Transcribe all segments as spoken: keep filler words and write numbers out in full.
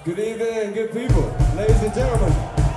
Good evening, good people, ladies and gentlemen.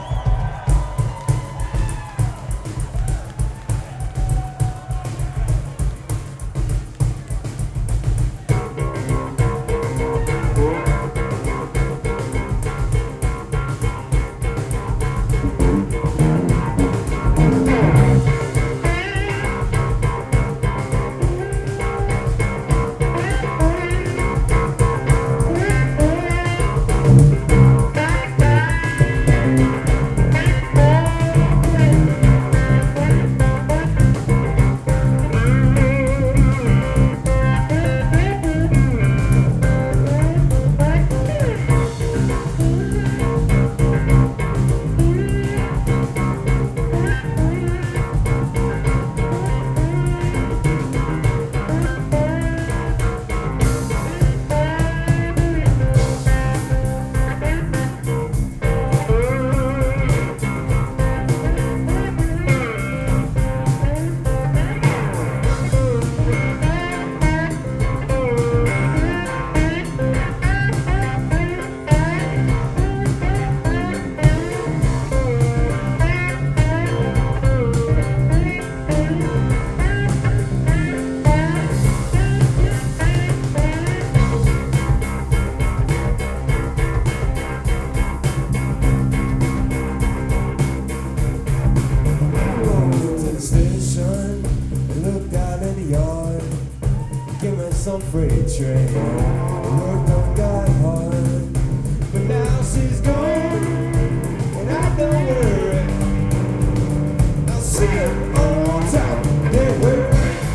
Some freight train, worked on got hard, but now she's gone, and I don't worry. I'll see her on top of that way.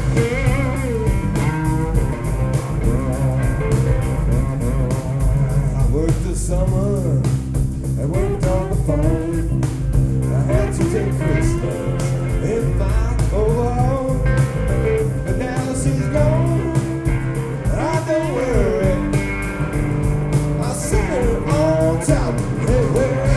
I worked the summer, I worked on the phone. I had to take Christmas in my overall, but now she's gone. Don't worry, I'll see her on top. Hey, hey.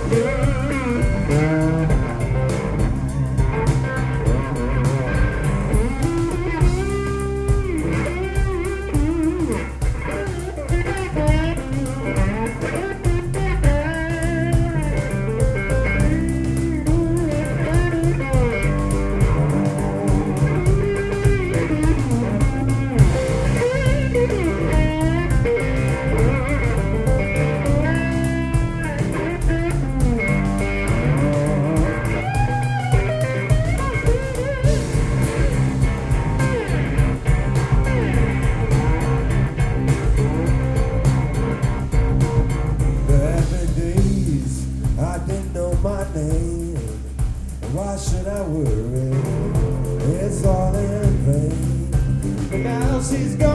Why should I worry? It's all in vain. But now she's gone.